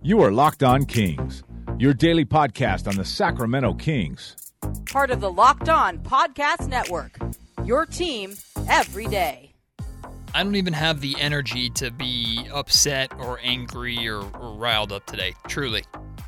You are Locked On Kings, your daily podcast on the Sacramento Kings. Part of the Locked On Podcast Network, your team every day. I don't even have the energy to be upset or angry or riled up today, truly.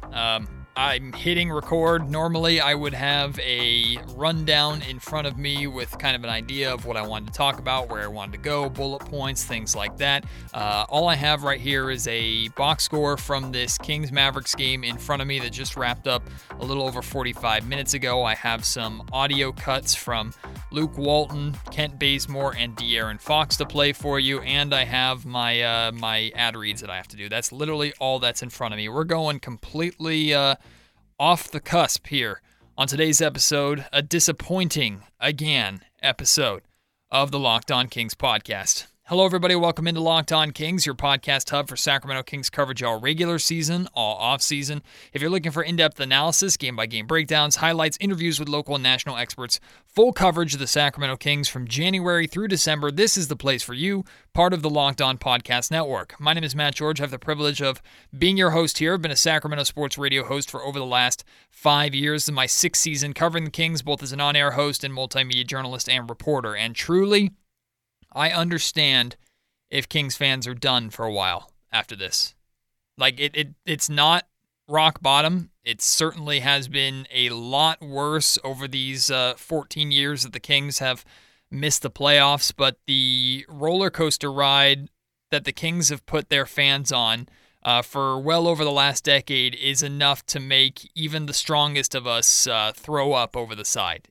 I'm hitting record. Normally, I would have a rundown in front of me with kind of an idea of what I wanted to talk about, where I wanted to go, bullet points, things like that. All I have right here is a box score from this Kings-Mavericks game in front of me that just wrapped up a little over 45 minutes ago. I have some audio cuts from Luke Walton, Kent Bazemore, and De'Aaron Fox to play for you, and I have my my ad reads that I have to do. That's literally all that's in front of me. We're going completely off the cusp here on today's episode, a disappointing, again, episode of the Locked On Kings podcast. Hello, everybody. Welcome into Locked On Kings, your podcast hub for Sacramento Kings coverage all regular season, all off-season. If you're looking for in-depth analysis, game-by-game breakdowns, highlights, interviews with local and national experts, full coverage of the Sacramento Kings from January through December, this is the place for you, part of the Locked On Podcast Network. My name is Matt George. I have the privilege of being your host here. I've been a Sacramento sports radio host for over the last 5 years. This is my sixth season covering the Kings, both as an on-air host and multimedia journalist and reporter. And truly, I understand if Kings fans are done for a while after this. Like, it's not rock bottom. It certainly has been a lot worse over these 14 years that the Kings have missed the playoffs, but the roller coaster ride that the Kings have put their fans on for well over the last decade is enough to make even the strongest of us throw up over the side.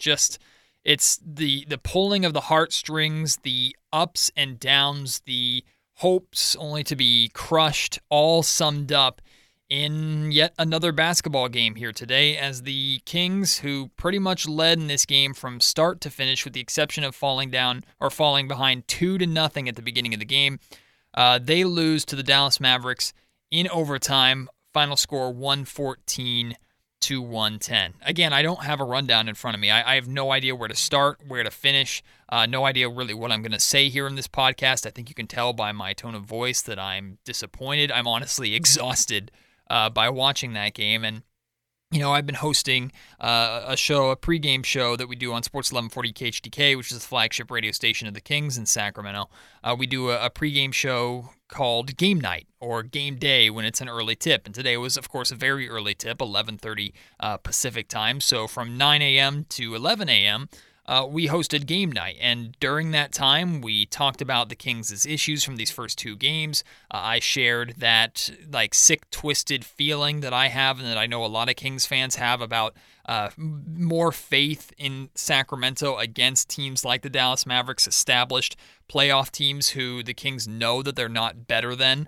It's the pulling of the heartstrings, the ups and downs, the hopes only to be crushed, all summed up in yet another basketball game here today, as the Kings, who pretty much led in this game from start to finish, with the exception of falling behind 2-0 at the beginning of the game, they lose to the Dallas Mavericks in overtime. Final score 114-110. Again, I don't have a rundown in front of me. I have no idea where to start, where to finish, no idea really what I'm going to say here in this podcast. I think you can tell by my tone of voice that I'm disappointed. I'm honestly exhausted by watching that game. And, you know, I've been hosting a pregame show that we do on Sports 1140 KHTK, which is the flagship radio station of the Kings in Sacramento. We do a pregame show called Game Night or Game Day when it's an early tip. And today was, of course, a very early tip, 11:30 Pacific time. So from 9 a.m. to 11 a.m., we hosted Game Night, and during that time, we talked about the Kings' issues from these first two games. I shared that sick, twisted feeling that I have and that I know a lot of Kings fans have about more faith in Sacramento against teams like the Dallas Mavericks, established playoff teams who the Kings know that they're not better than.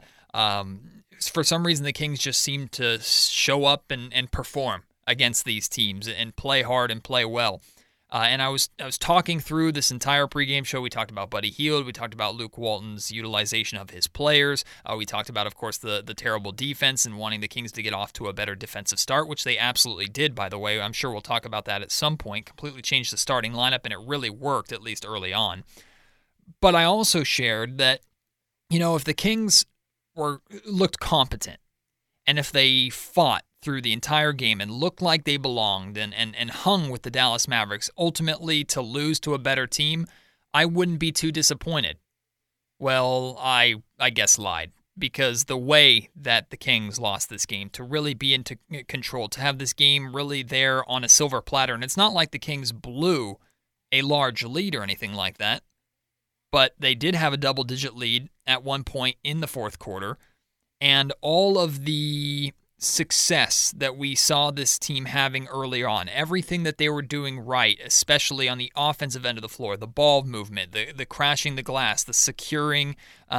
For some reason, the Kings just seem to show up and perform against these teams and play hard and play well. And I was talking through this entire pregame show. We talked about Buddy Hield. We talked about Luke Walton's utilization of his players. We talked about, of course, the terrible defense and wanting the Kings to get off to a better defensive start, which they absolutely did, by the way. I'm sure we'll talk about that at some point. Completely changed the starting lineup, and it really worked, at least early on. But I also shared that, you know, if the Kings looked competent, and if they fought through the entire game and looked like they belonged and hung with the Dallas Mavericks, ultimately to lose to a better team, I wouldn't be too disappointed. Well, I guess lied, because the way that the Kings lost this game, to really be into control, to have this game really there on a silver platter, and it's not like the Kings blew a large lead or anything like that, but they did have a double-digit lead at one point in the fourth quarter, and all of the success that we saw this team having early on, everything that they were doing right, especially on the offensive end of the floor, the ball movement, the crashing the glass, the securing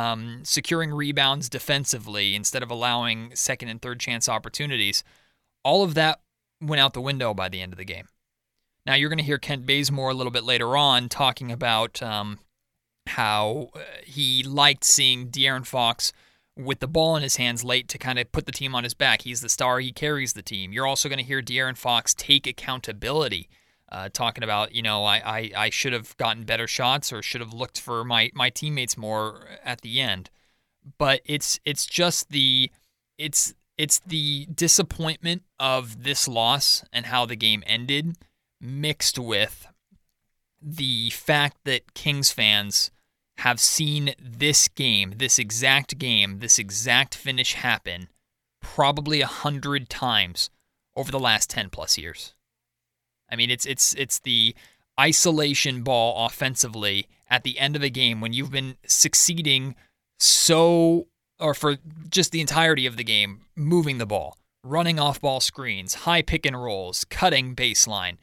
rebounds defensively instead of allowing second and third chance opportunities, all of that went out the window by the end of the game. Now, you're going to hear Kent Bazemore a little bit later on talking about how he liked seeing De'Aaron Fox with the ball in his hands late to kind of put the team on his back. He's the star. He carries the team. You're also going to hear De'Aaron Fox take accountability, talking about, I should have gotten better shots or should have looked for my teammates more at the end. But it's It's the disappointment of this loss and how the game ended, mixed with the fact that Kings fans have seen this game, this exact finish happen probably 100 times over the last 10 plus years. I mean, it's the isolation ball offensively at the end of a game when you've been succeeding or for just the entirety of the game, moving the ball, running off ball screens, high pick and rolls, cutting baseline.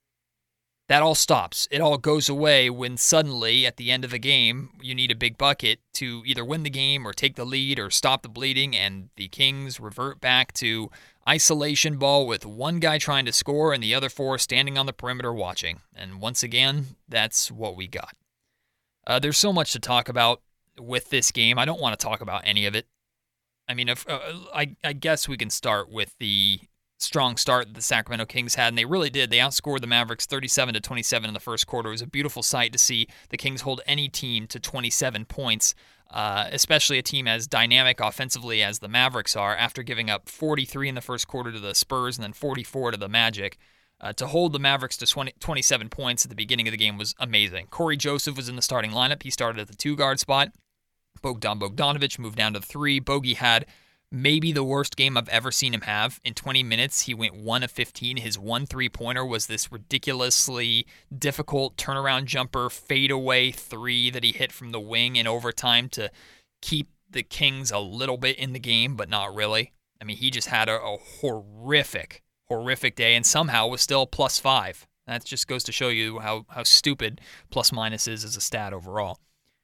That all stops. It all goes away when suddenly, at the end of a game, you need a big bucket to either win the game or take the lead or stop the bleeding, and the Kings revert back to isolation ball with one guy trying to score and the other four standing on the perimeter watching. And once again, that's what we got. There's so much to talk about with this game. I don't want to talk about any of it. I mean, I guess we can start with the strong start that the Sacramento Kings had, and they really did. They outscored the Mavericks 37-27 in the first quarter. It was a beautiful sight to see the Kings hold any team to 27 points, especially a team as dynamic offensively as the Mavericks are, after giving up 43 in the first quarter to the Spurs and then 44 to the Magic. To hold the Mavericks to 27 points at the beginning of the game was amazing. Corey Joseph was in the starting lineup. He started at the 2-guard spot. Bogdan Bogdanovic moved down to the 3. Bogey had maybe the worst game I've ever seen him have. In 20 minutes, he went 1 of 15. His 1 3-pointer was this ridiculously difficult turnaround jumper, fadeaway 3 that he hit from the wing in overtime to keep the Kings a little bit in the game, but not really. I mean, he just had a horrific day and somehow was still +5. That just goes to show you how stupid plus-minus is as a stat overall.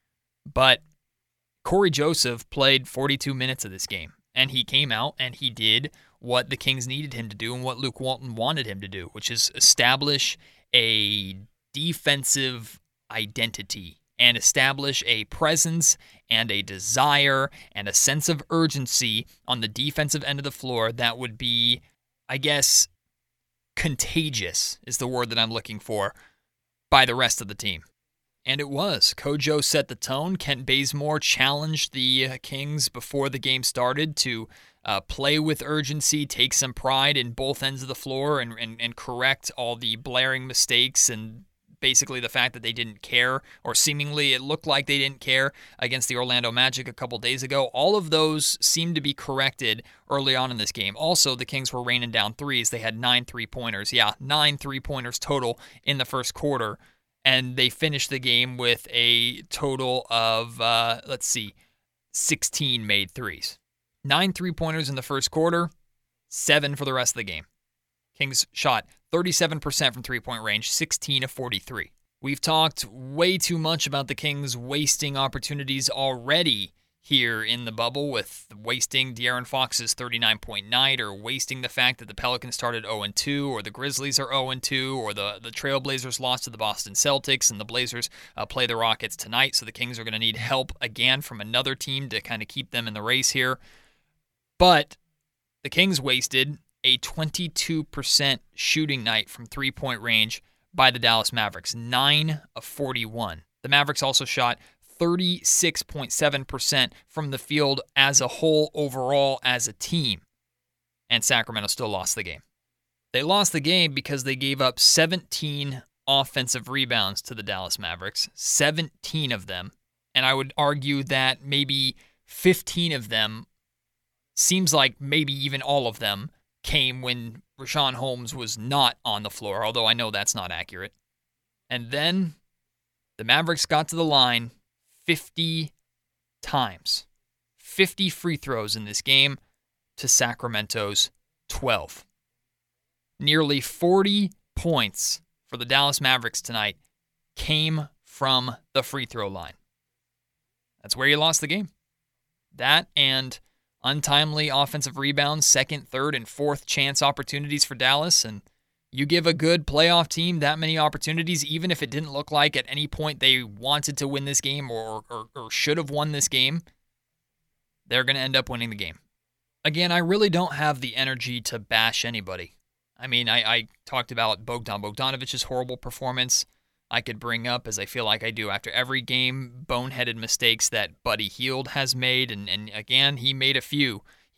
But Corey Joseph played 42 minutes of this game. And he came out and he did what the Kings needed him to do and what Luke Walton wanted him to do, which is establish a defensive identity and establish a presence and a desire and a sense of urgency on the defensive end of the floor that would be, I guess, contagious is the word that I'm looking for, by the rest of the team. And it was. Kojo set the tone. Kent Bazemore challenged the Kings before the game started to play with urgency, take some pride in both ends of the floor, and correct all the blaring mistakes and basically the fact that they didn't care, or seemingly it looked like they didn't care against the Orlando Magic a couple days ago. All of those seemed to be corrected early on in this game. Also, the Kings were raining down threes. They had 9 3-pointers. Yeah, 9 3-pointers total in the first quarter. And they finished the game with a total of, 16 made threes. 9 3-pointers in the first quarter, 7 for the rest of the game. Kings shot 37% from three-point range, 16 of 43. We've talked way too much about the Kings wasting opportunities already here in the bubble, with wasting De'Aaron Fox's 39-point night, or wasting the fact that the Pelicans started 0-2, or the Grizzlies are 0-2, or the Trailblazers lost to the Boston Celtics, and the Blazers play the Rockets tonight, so the Kings are going to need help again from another team to kind of keep them in the race here. But the Kings wasted a 22% shooting night from three-point range by the Dallas Mavericks, 9 of 41. The Mavericks also shot 36.7% from the field as a whole overall as a team, and Sacramento still lost the game. They lost the game because they gave up 17 offensive rebounds to the Dallas Mavericks, 17 of them, and I would argue that maybe 15 of them, seems like maybe even all of them, came when Richaun Holmes was not on the floor, although I know that's not accurate. And then the Mavericks got to the line 50 times. 50 free throws in this game to Sacramento's 12. Nearly 40 points for the Dallas Mavericks tonight came from the free throw line. That's where you lost the game. That and untimely offensive rebounds, second, third, and fourth chance opportunities for Dallas, and you give a good playoff team that many opportunities, even if it didn't look like at any point they wanted to win this game or should have won this game, they're going to end up winning the game. Again, I really don't have the energy to bash anybody. I mean, I talked about Bogdan Bogdanovic's horrible performance. I could bring up, as I feel like I do after every game, boneheaded mistakes that Buddy Hield has made, and again, he made a few.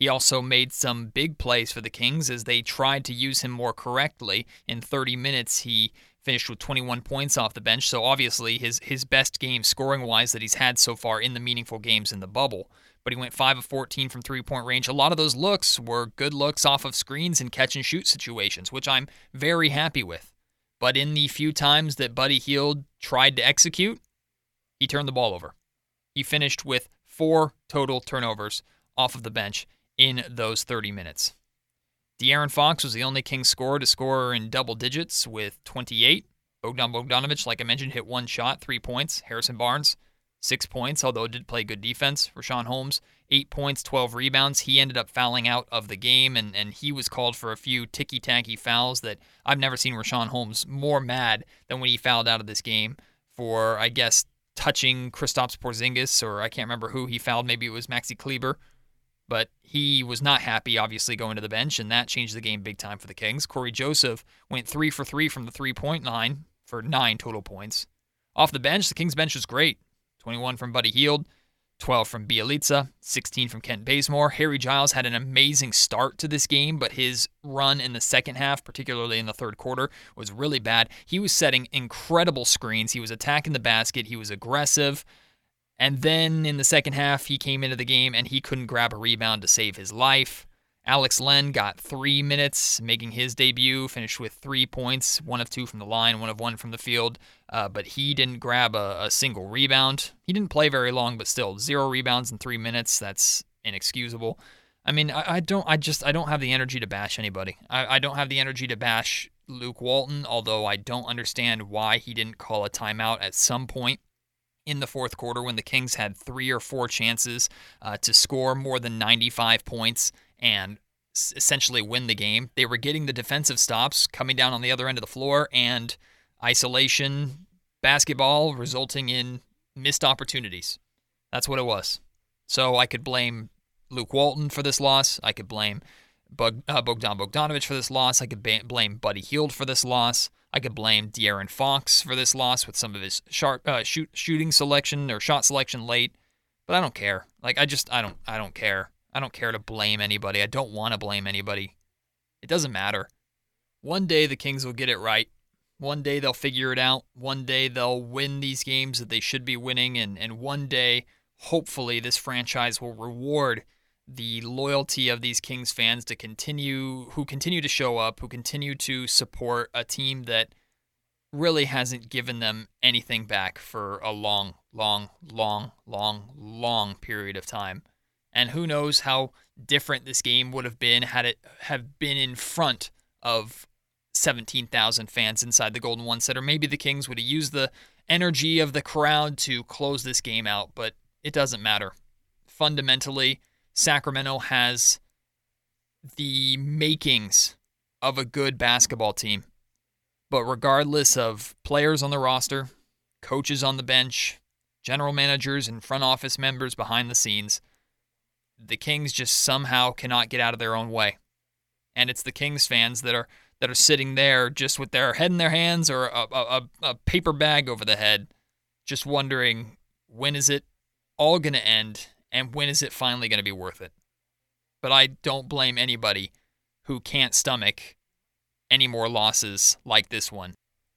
He also made some big plays for the Kings as they tried to use him more correctly. In 30 minutes, he finished with 21 points off the bench, so obviously his best game scoring-wise that he's had so far in the meaningful games in the bubble. But he went 5 of 14 from three-point range. A lot of those looks were good looks off of screens and catch-and-shoot situations, which I'm very happy with. But in the few times that Buddy Hield tried to execute, he turned the ball over. He finished with 4 total turnovers off of the bench in those 30 minutes. De'Aaron Fox was the only Kings scorer to score in double digits with 28. Bogdan Bogdanovic, like I mentioned, hit 1 shot, 3 points. Harrison Barnes, 6 points, although did play good defense. Rashawn Holmes, 8 points, 12 rebounds. He ended up fouling out of the game, and he was called for a few ticky-tacky fouls that I've never seen Rashawn Holmes more mad than when he fouled out of this game for, I guess, touching Kristaps Porzingis, or I can't remember who he fouled. Maybe it was Maxi Kleber. But he was not happy, obviously, going to the bench, and that changed the game big time for the Kings. Corey Joseph went 3 for 3 from the three-point line for 9 total points. Off the bench, the Kings bench was great. 21 from Buddy Hield, 12 from Bjelica, 16 from Kent Bazemore. Harry Giles had an amazing start to this game, but his run in the second half, particularly in the third quarter, was really bad. He was setting incredible screens. He was attacking the basket. He was aggressive. And then in the second half, he came into the game and he couldn't grab a rebound to save his life. Alex Len got 3 minutes, making his debut, finished with 3 points, 1 of 2 from the line, 1 of 1 from the field. But he didn't grab a single rebound. He didn't play very long, but still, 0 rebounds in 3 minutes. That's inexcusable. I mean, I don't have the energy to bash anybody. I don't have the energy to bash Luke Walton, although I don't understand why he didn't call a timeout at some point in the fourth quarter when the Kings had 3 or 4 chances to score more than 95 points and essentially win the game. They were getting the defensive stops coming down on the other end of the floor and isolation basketball resulting in missed opportunities. That's what it was. So I could blame Luke Walton for this loss. I could blame Bogdan Bogdanovic for this loss. I could blame Buddy Hield for this loss. I could blame De'Aaron Fox for this loss with some of his shooting selection or shot selection late, but I don't care. Like I don't care. I don't care to blame anybody. I don't want to blame anybody. It doesn't matter. One day the Kings will get it right. One day they'll figure it out. One day they'll win these games that they should be winning, and one day, hopefully, this franchise will reward the loyalty of these Kings fans who continue to show up, who continue to support a team that really hasn't given them anything back for a long period of time. And who knows how different this game would have been had it have been in front of 17,000 fans inside the Golden One Center. Maybe the Kings would have used the energy of the crowd to close this game out, but it doesn't matter. Fundamentally, Sacramento has the makings of a good basketball team. But regardless of players on the roster, coaches on the bench, general managers and front office members behind the scenes, the Kings just somehow cannot get out of their own way. And it's the Kings fans that are sitting there just with their head in their hands or a paper bag over the head, just wondering, when is it all going to end? And when is it finally going to be worth it? But I don't blame anybody who can't stomach any more losses like this one.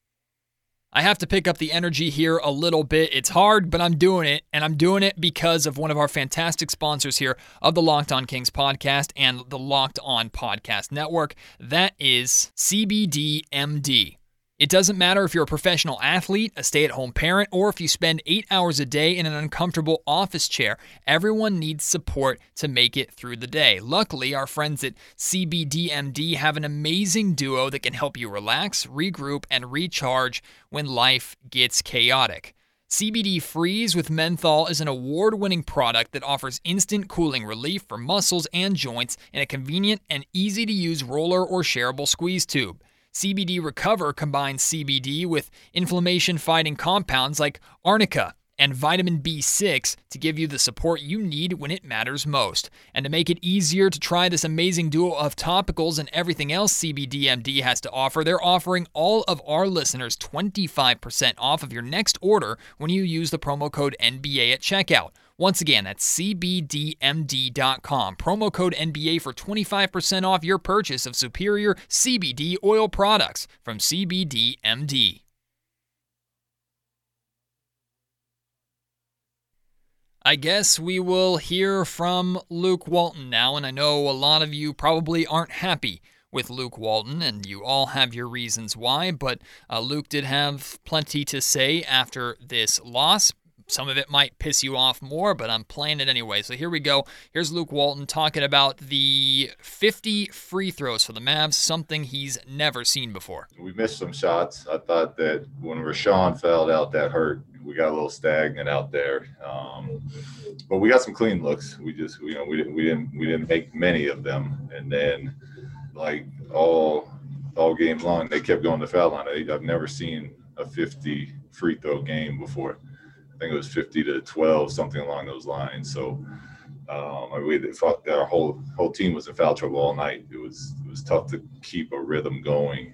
I have to pick up the energy here a little bit. It's hard, but I'm doing it. And I'm doing it because of one of our fantastic sponsors here of the Locked On Kings podcast and the Locked On Podcast Network. That is CBDMD. It doesn't matter if you're a professional athlete, a stay-at-home parent, or if you spend 8 hours a day in an uncomfortable office chair. Everyone needs support to make it through the day. Luckily, our friends at CBDMD have an amazing duo that can help you relax, regroup, and recharge when life gets chaotic. CBD Freeze with Menthol is an award-winning product that offers instant cooling relief for muscles and joints in a convenient and easy-to-use roller or shareable squeeze tube. CBD Recover combines CBD with inflammation-fighting compounds like arnica and vitamin B6 to give you the support you need when it matters most. And to make it easier to try this amazing duo of topicals and everything else CBDMD has to offer, they're offering all of our listeners 25% off of your next order when you use the promo code NBA at checkout. Once again, that's CBDMD.com. Promo code NBA for 25% off your purchase of superior CBD oil products from CBDMD. I guess we will hear from Luke Walton now, and I know a lot of you probably aren't happy with Luke Walton, and you all have your reasons why, but Luke did have plenty to say after this loss. Some of it might piss you off more, but I'm playing it anyway. So here we go. Here's Luke Walton talking about the 50 free throws for the Mavs, something he's never sseen before. We missed some shots. I thought that when Rashawn fouled out, that hurt. We got a little stagnant out there, but we got some clean looks. We just, we didn't make many of them, and then like all game long, they kept going to foul line. I've never seen a 50 free throw game before. I think it was 50-12, something along those lines. So our whole team was in foul trouble all night. It was tough to keep a rhythm going.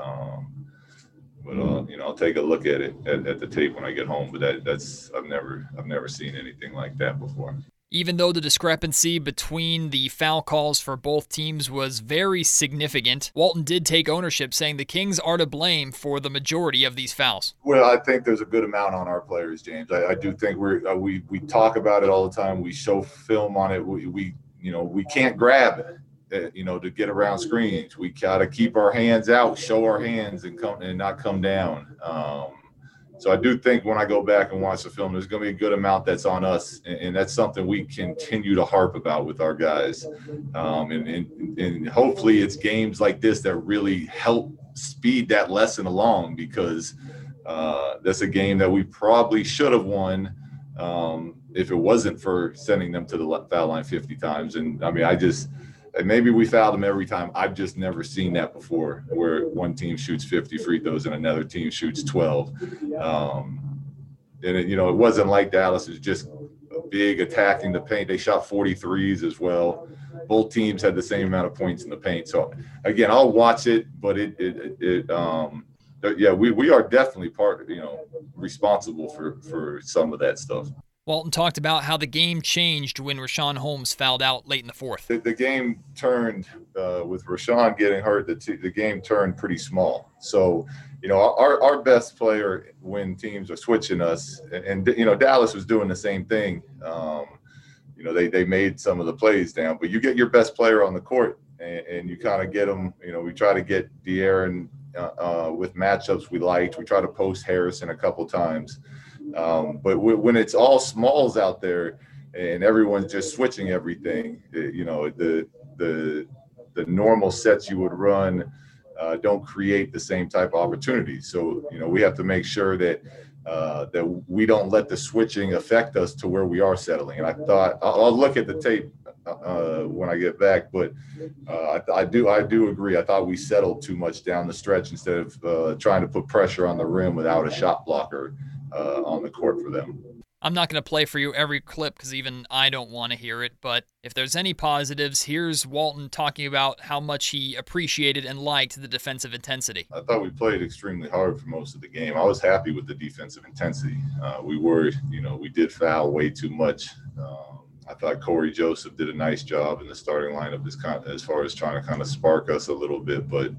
But I'll take a look at it at the tape when I get home. But I've never seen anything like that before. Even though the discrepancy between the foul calls for both teams was very significant, Walton did take ownership, saying the Kings are to blame for the majority of these fouls. Well, I think there's a good amount on our players, James. I do think we talk about it all the time. We show film on it. We can't grab it, to get around screens. We gotta keep our hands out, show our hands, and not come down. So I do think when I go back and watch the film, there's going to be a good amount that's on us, and that's something we continue to harp about with our guys. And hopefully it's games like this that really help speed that lesson along, because that's a game that we probably should have won if it wasn't for sending them to the foul line 50 times. And, I mean, maybe we fouled them every time. I've just never seen that before, where one team shoots 50 free throws and another team shoots 12. And it wasn't like Dallas is just big attacking the paint. They shot 43s as well. Both teams had the same amount of points in the paint. So again, I'll watch it, but we are definitely responsible for some of that stuff. Walton talked about how the game changed when Richaun Holmes fouled out late in the fourth. The game turned with Rashawn getting hurt. The game turned pretty small. So, our best player when teams are switching us, and Dallas was doing the same thing. They made some of the plays down, but you get your best player on the court, and you kind of get them. We try to get De'Aaron with matchups we liked. We try to post Harrison a couple times. But when it's all smalls out there and everyone's just switching everything, the normal sets you would run don't create the same type of opportunities. So, we have to make sure that we don't let the switching affect us to where we are settling. And I thought I'll look at the tape when I get back, but I do agree. I thought we settled too much down the stretch instead of trying to put pressure on the rim without a shot blocker on the court for them. I'm not going to play for you every clip because even I don't want to hear it, but if there's any positives, here's Walton talking about how much he appreciated and liked the defensive intensity. I thought we played extremely hard for most of the game. I was happy with the defensive intensity. We did foul way too much. I thought Corey Joseph did a nice job in the starting lineup as far as trying to kind of spark us a little bit, but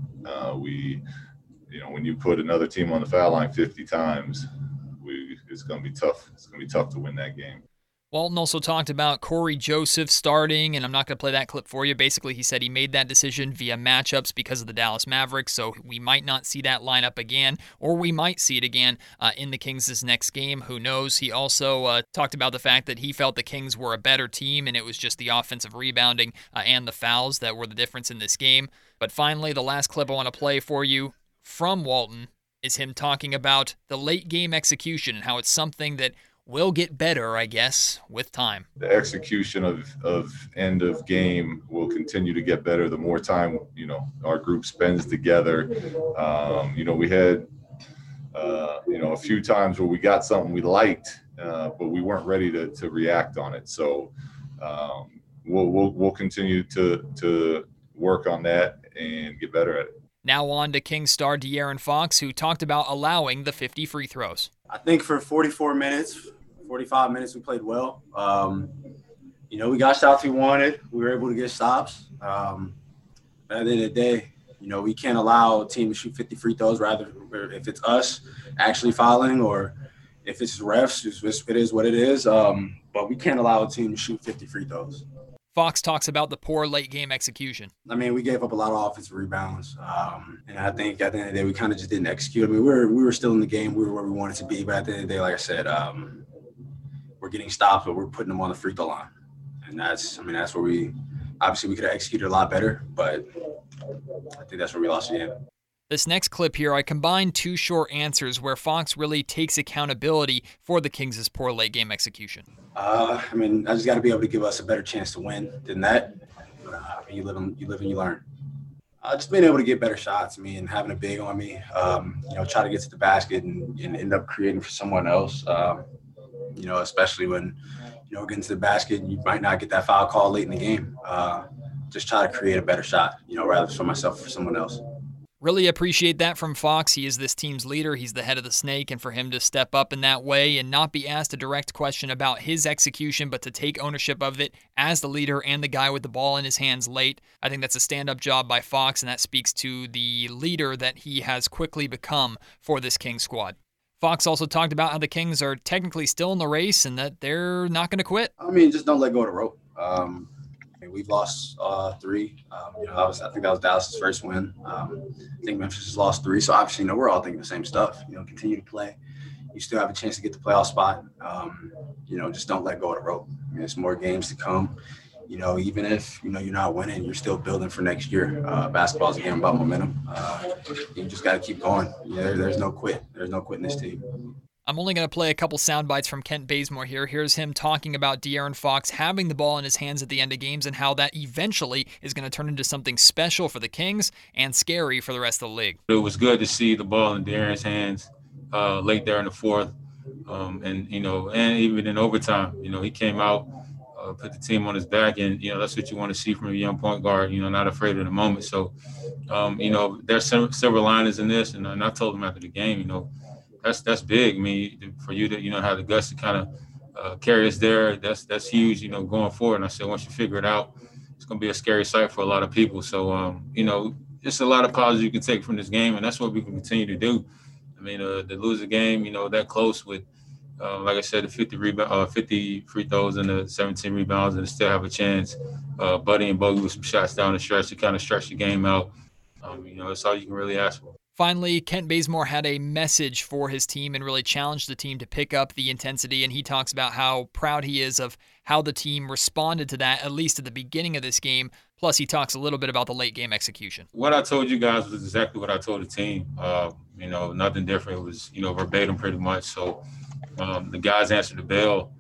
when you put another team on the foul line 50 times, it's going to be tough. It's going to be tough to win that game. Walton also talked about Corey Joseph starting, and I'm not going to play that clip for you. Basically, he said he made that decision via matchups because of the Dallas Mavericks, so we might not see that lineup again, or we might see it again in the Kings' next game. Who knows? He also talked about the fact that he felt the Kings were a better team, and it was just the offensive rebounding and the fouls that were the difference in this game. But finally, the last clip I want to play for you from Walton is him talking about the late game execution and how it's something that will get better, I guess, with time. The execution of end of game will continue to get better the more time, our group spends together. We had, a few times where we got something we liked, but we weren't ready to react on it. So we'll continue to work on that and get better at it. Now on to Kings star De'Aaron Fox, who talked about allowing the 50 free throws. I think for 44 minutes, 45 minutes, we played well. We got shots we wanted. We were able to get stops. But at the end of the day, we can't allow a team to shoot 50 free throws, rather if it's us actually fouling or if it's refs, it is what it is. But we can't allow a team to shoot 50 free throws. Fox talks about the poor late-game execution. I mean, we gave up a lot of offensive rebounds. And I think at the end of the day, we kind of just didn't execute. I mean, we were still in the game. We were where we wanted to be. But at the end of the day, like I said, we're getting stops, but we're putting them on the free throw line. And that's where we could have executed a lot better. But I think that's where we lost the game. This next clip here, I combined two short answers where Fox really takes accountability for the Kings' poor late-game execution. I just got to be able to give us a better chance to win than that. You live and you learn. Just being able to get better shots, and having a big on me, try to get to the basket and end up creating for someone else, especially when, getting to the basket and you might not get that foul call late in the game. Just try to create a better shot, rather for myself or for someone else. Really appreciate that from Fox. He is this team's leader. He's the head of the snake, and for him to step up in that way and not be asked a direct question about his execution, but to take ownership of it as the leader and the guy with the ball in his hands late, I think that's a stand-up job by Fox, and that speaks to the leader that he has quickly become for this Kings squad. Fox also talked about how the Kings are technically still in the race and that they're not going to quit. Just don't let go of the rope. We've lost 3. I think that was Dallas' first win. I think Memphis has lost 3. So obviously, we're all thinking the same stuff. Continue to play. You still have a chance to get the playoff spot. Just don't let go of the rope. There's more games to come. Even if, you're not winning, you're still building for next year. Basketball's a game about momentum. You just got to keep going. There's no quit. There's no quit in this team. I'm only going to play a couple sound bites from Kent Bazemore here. Here's him talking about De'Aaron Fox having the ball in his hands at the end of games and how that eventually is going to turn into something special for the Kings and scary for the rest of the league. It was good to see the ball in De'Aaron's hands late there in the fourth. And even in overtime, he came out, put the team on his back, and, that's what you want to see from a young point guard, not afraid of the moment. So, there's silver linings in this, and I told him after the game, that's big. For you to, have the guts to kind of carry us there, that's huge, going forward. And I said, once you figure it out, it's going to be a scary sight for a lot of people. So, just a lot of positives you can take from this game, and that's what we can continue to do. To lose a game, that close with, like I said, the 50 free throws and the 17 rebounds, and still have a chance. Buddy and Bogey with some shots down the stretch to kind of stretch the game out. That's all you can really ask for. Finally, Kent Bazemore had a message for his team and really challenged the team to pick up the intensity, and he talks about how proud he is of how the team responded to that, at least at the beginning of this game. Plus, he talks a little bit about the late-game execution. What I told you guys was exactly what I told the team. Nothing different. It was, verbatim pretty much. So the guys answered the bell,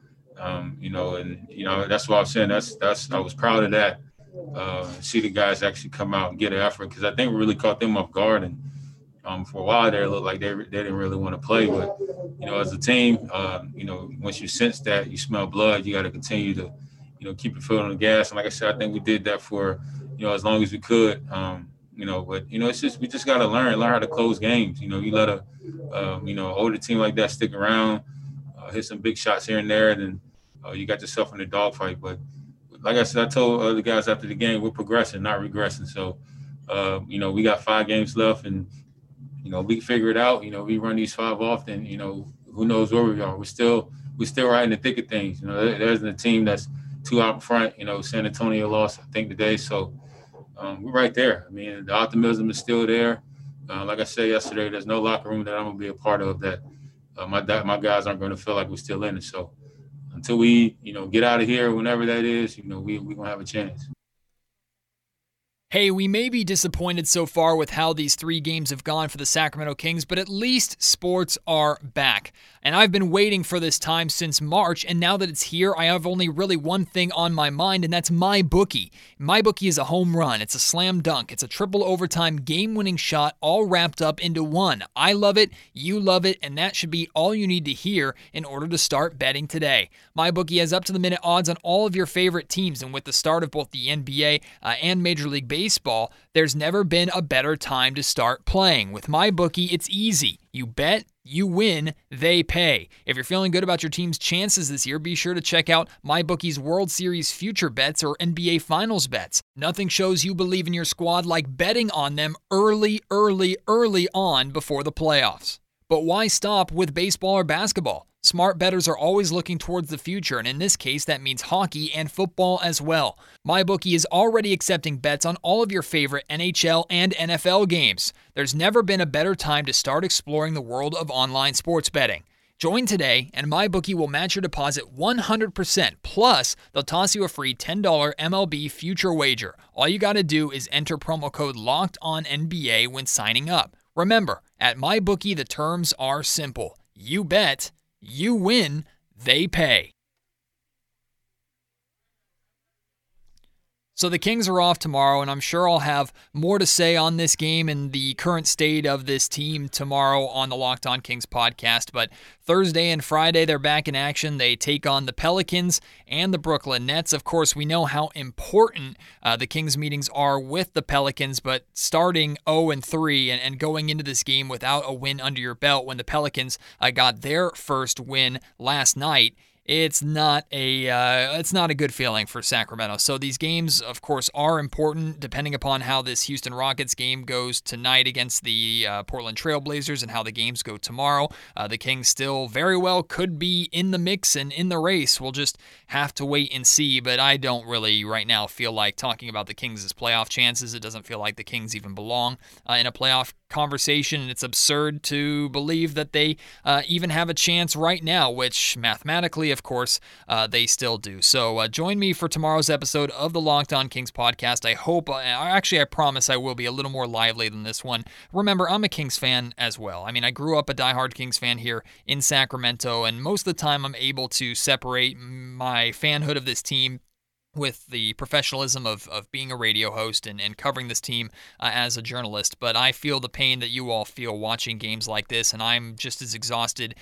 that's what I'm saying. I was proud of that. See the guys actually come out and get an effort, because I think we really caught them off guard. And for a while there, it looked like they didn't really want to play. But, as a team, once you sense that, you smell blood, you got to continue to, keep your foot on the gas. And like I said, I think we did that for, as long as we could. But, it's just, we just got to learn how to close games. You let a, older team like that stick around, hit some big shots here and there, then you got yourself in a dogfight. But like I said, I told the guys after the game, we're progressing, not regressing. So, we got 5 games left, and, we can figure it out. We run these 5 off, then, who knows where we are. We're still right in the thick of things. There's a team that's 2 out in front. San Antonio lost, I think, today. So we're right there. The optimism is still there. Like I said yesterday, there's no locker room that I'm going to be a part of that my guys aren't going to feel like we're still in it. So until we, get out of here, whenever that is, we're going to have a chance. Hey, we may be disappointed so far with how these 3 games have gone for the Sacramento Kings, but at least sports are back. And I've been waiting for this time since March, and now that it's here, I have only really one thing on my mind, and that's MyBookie. MyBookie is a home run. It's a slam dunk. It's a triple overtime game-winning shot all wrapped up into one. I love it, you love it, and that should be all you need to hear in order to start betting today. MyBookie has up-to-the-minute odds on all of your favorite teams, and with the start of both the NBA and Major League Baseball, baseball, there's never been a better time to start playing. With MyBookie, it's easy. You bet, you win, they pay. If you're feeling good about your team's chances this year, be sure to check out MyBookie's World Series future bets or NBA Finals bets. Nothing shows you believe in your squad like betting on them early on before the playoffs. But why stop with baseball or basketball? Smart bettors are always looking towards the future, and in this case, that means hockey and football as well. MyBookie is already accepting bets on all of your favorite NHL and NFL games. There's never been a better time to start exploring the world of online sports betting. Join today, and MyBookie will match your deposit 100%, plus they'll toss you a free $10 MLB future wager. All you got to do is enter promo code LOCKEDONNBA when signing up. Remember, at MyBookie, the terms are simple. You bet, you win, they pay. So the Kings are off tomorrow, and I'm sure I'll have more to say on this game and the current state of this team tomorrow on the Locked On Kings podcast. But Thursday and Friday, they're back in action. They take on the Pelicans and the Brooklyn Nets. Of course, we know how important the Kings meetings are with the Pelicans, but starting 0-3 and going into this game without a win under your belt when the Pelicans got their first win last night, it's not a good feeling for Sacramento. So these games, of course, are important depending upon how this Houston Rockets game goes tonight against the Portland Trail Blazers and how the games go tomorrow. The Kings still very well could be in the mix and in the race. We'll just have to wait and see, but I don't really right now feel like talking about the Kings' playoff chances. It doesn't feel like the Kings even belong in a playoff conversation, and it's absurd to believe that they even have a chance right now, which mathematically, of course, they still do. So join me for tomorrow's episode of the Locked On Kings podcast. I hope, I promise I will be a little more lively than this one. Remember, I'm a Kings fan as well. I mean, I grew up a diehard Kings fan here in Sacramento, and most of the time I'm able to separate my fanhood of this team with the professionalism of being a radio host and covering this team as a journalist. But I feel the pain that you all feel watching games like this, and I'm just as exhausted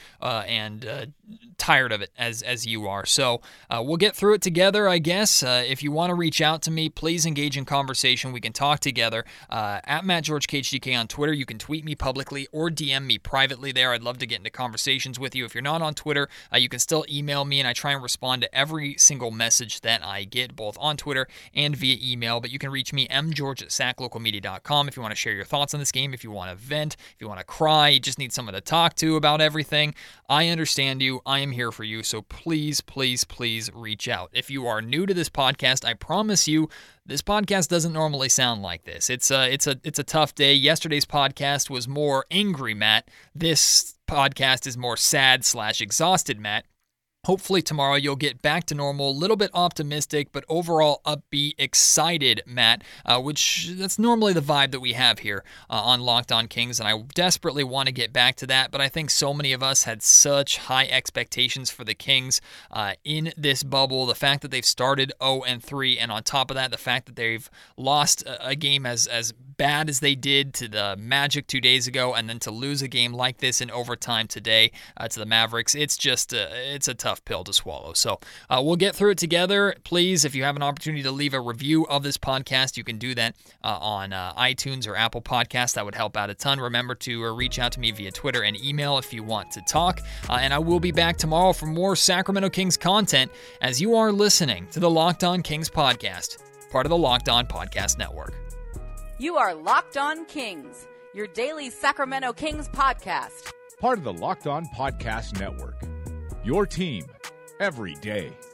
and tired of it as you are. So we'll get through it together, I guess. If you want to reach out to me, please engage in conversation. We can talk together. At MattGeorgeKHDK on Twitter. You can tweet me publicly or DM me privately there. I'd love to get into conversations with you. If you're not on Twitter, you can still email me, and I try and respond to every single message that I get, both on Twitter and via email. But you can reach me, mgeorge@saclocalmedia.com, if you want to share your thoughts on this game, if you want to vent, if you want to cry, you just need someone to talk to about everything. I understand you. I am here for you. So please, please, please reach out. If you are new to this podcast, I promise you, this podcast doesn't normally sound like this. It's a tough day. Yesterday's podcast was more angry Matt. This podcast is more sad/exhausted Matt. Hopefully tomorrow you'll get back to normal, a little bit optimistic, but overall upbeat, excited, Matt, which that's normally the vibe that we have here on Locked On Kings, and I desperately want to get back to that, but I think so many of us had such high expectations for the Kings in this bubble. The fact that they've started 0-3, and on top of that, the fact that they've lost a game as bad as they did to the Magic 2 days ago, and then to lose a game like this in overtime today to the Mavericks, it's just it's a tough pill to swallow. So we'll get through it together. Please, if you have an opportunity to leave a review of this podcast, you can do that on iTunes or Apple Podcasts. That would help out a ton. Remember to reach out to me via Twitter and email if you want to talk. And I will be back tomorrow for more Sacramento Kings content as you are listening to the Locked On Kings podcast, part of the Locked On Podcast Network. You are Locked On Kings, your daily Sacramento Kings podcast. Part of the Locked On Podcast Network. Your team every day.